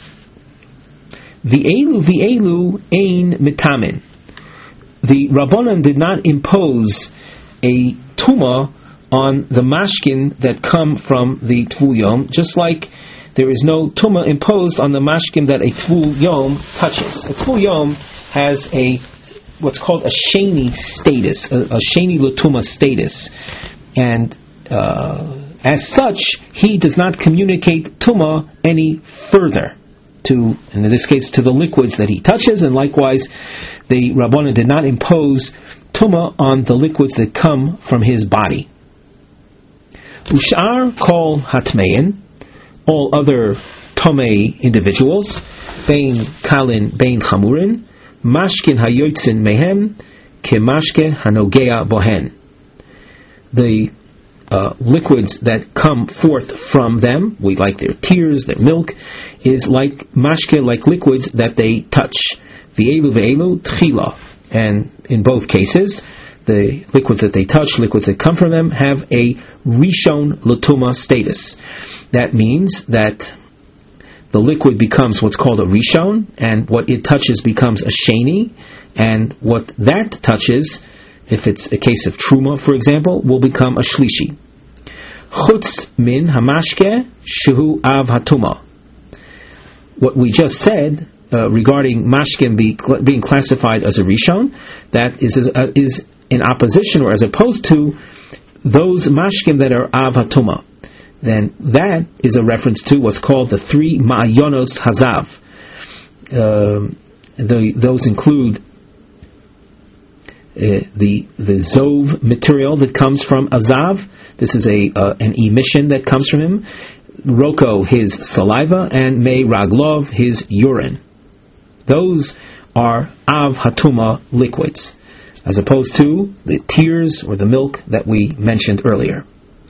V'elu v'elu ein mitamin. The Rabbanan did not impose a tuma on the mashkin that come from the Tvul Yom, just like there is no tuma imposed on the mashkin that a Tvul Yom touches. A Tvul Yom has a what's called a sheni status, a, a sheni l'tuma status, and uh, as such, he does not communicate tuma any further to, and in this case, to the liquids that he touches, and likewise, the Rabbanan did not impose tuma on the liquids that come from his body. Ushar kol hatmein, all other tomei individuals, bein kalin, bein chamurin, mashkin hayotzin mehem, ke mashke hanogea bohen. The uh, liquids that come forth from them, we like their tears, their milk, is like mashke, like liquids that they touch. V'elu v'elu tchila. And in both cases, the liquids that they touch, liquids that come from them, have a rishon l'tuma status. That means that the liquid becomes what's called a rishon, and what it touches becomes a sheni, and what that touches, if it's a case of truma, for example, will become a shlishi. Chutz min hamashke shehu av hatuma. What we just said uh, regarding mashkin be, cl- being classified as a rishon, that is uh, is in opposition or as opposed to those mashkim that are av hatuma. Then that is a reference to what's called the three ma'ayonos hazav. Um, the, those include uh, the the zov material that comes from azav. This is a uh, an emission that comes from him. Roko, his saliva, and Mei Raglov, his urine. Those are av hatuma liquids, as opposed to the tears or the milk that we mentioned earlier.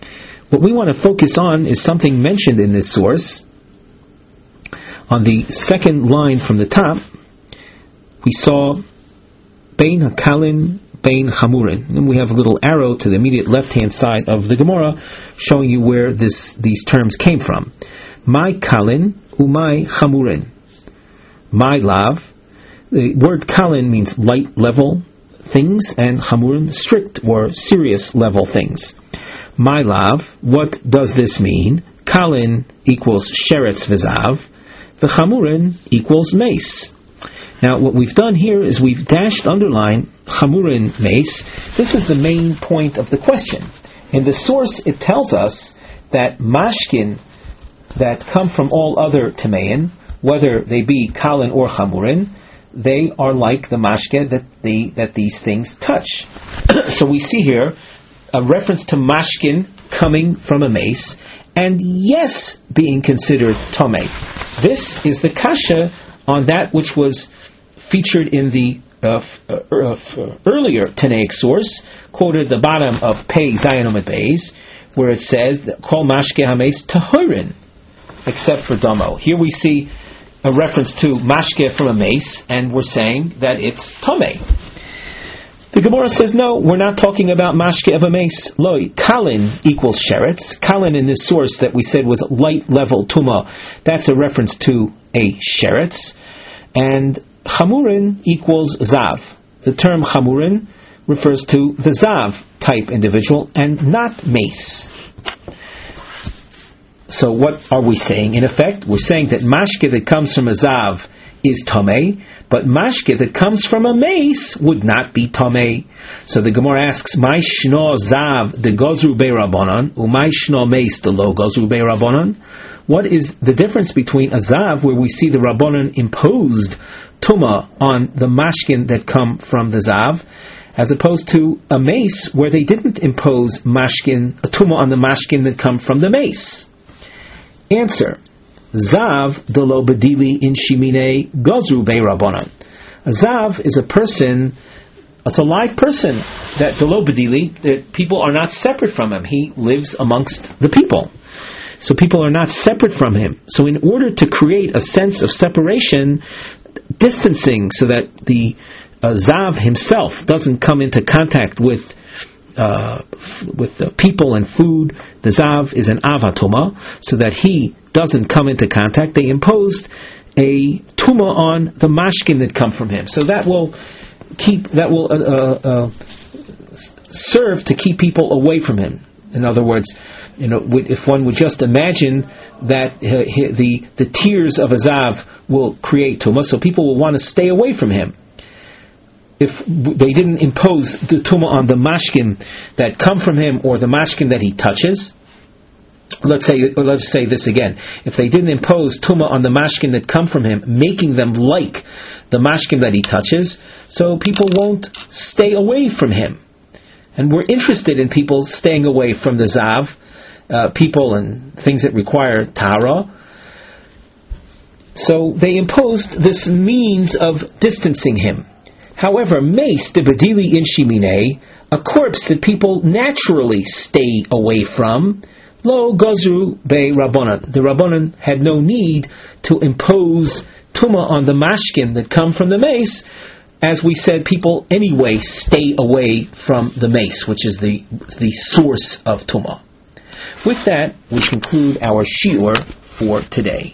what we want to focus on is something mentioned in this source. On the second line from the top, we saw Bein Hakalin, Bein Chamurin. And we have a little arrow to the immediate left-hand side of the Gemara showing you where this these terms came from. My Kalin, Umay Chamurin. My Lav. The word Kalin means light level things, and Chamurin, strict or serious level things. My Lav, what does this mean? Kalin equals Sheretz V'Zav. The Chamurin equals mace. Now, what we've done here is we've dashed underline Chamurin mace. This is the main point of the question. In the source, it tells us that mashkin that come from all other Tamein, whether they be Kalin or Chamurin, they are like the mashke that the that these things touch. So we see here a reference to mashkin coming from a mace, and yes, being considered tomei. This is the kasha on that which was featured in the uh, f- uh, f- earlier Tanaic source, quoted at the bottom of Pei Zayin Amud Beis, where it says, "Kol mashke hameis tahorin," except for damo. Here we see a reference to mashke from a mace, and we're saying that it's tomei. The Gemara says, no, we're not talking about mashke of a mace. Loi, kalin equals sheretz. Kalin in this source that we said was light level tuma, that's a reference to a sheretz. And chamurin equals zav. The term chamurin refers to the zav type individual and not mace. So what are we saying? In effect, we're saying that mashke that comes from a zav is tomei, but mashke that comes from a mace would not be tomei. So the Gemara asks, "My shno zav de gozru be rabbanon, umay shno mace de lo gozru be rabbanon." What is the difference between a zav where we see the rabbanon imposed tuma on the mashkin that come from the zav, as opposed to a mace where they didn't impose mashkin, a tuma on the mashkin that come from the mace? Answer: Zav de lo bedili in shimine gozru be rabbanon. A zav is a person, it's a live person that de lo bedili, that people are not separate from him. He lives amongst the people. So people are not separate from him. So in order to create a sense of separation, distancing so that the uh, zav himself doesn't come into contact with uh, with the people and food, the zav is an avatuma, so that he doesn't come into contact. They imposed a tuma on the mashkin that come from him. So that will keep that will uh, uh, uh, serve to keep people away from him. In other words, you know, if one would just imagine that uh, the the tears of a zav will create tuma, so people will want to stay away from him. If they didn't impose the tuma on the mashkin that come from him or the mashkin that he touches, let's say let's say this again. If they didn't impose tuma on the mashkin that come from him, making them like the mashkin that he touches, so people won't stay away from him. And we're interested in people staying away from the zav, uh, people and things that require tahara. So they imposed this means of distancing him. However, mace de bedili in shimine, a corpse that people naturally stay away from, lo gozru be rabbanon. The rabbanon had no need to impose tuma on the mashkin that come from the mace. As we said, people anyway stay away from the mace, which is the the source of tuma. With that, we conclude our shiur for today.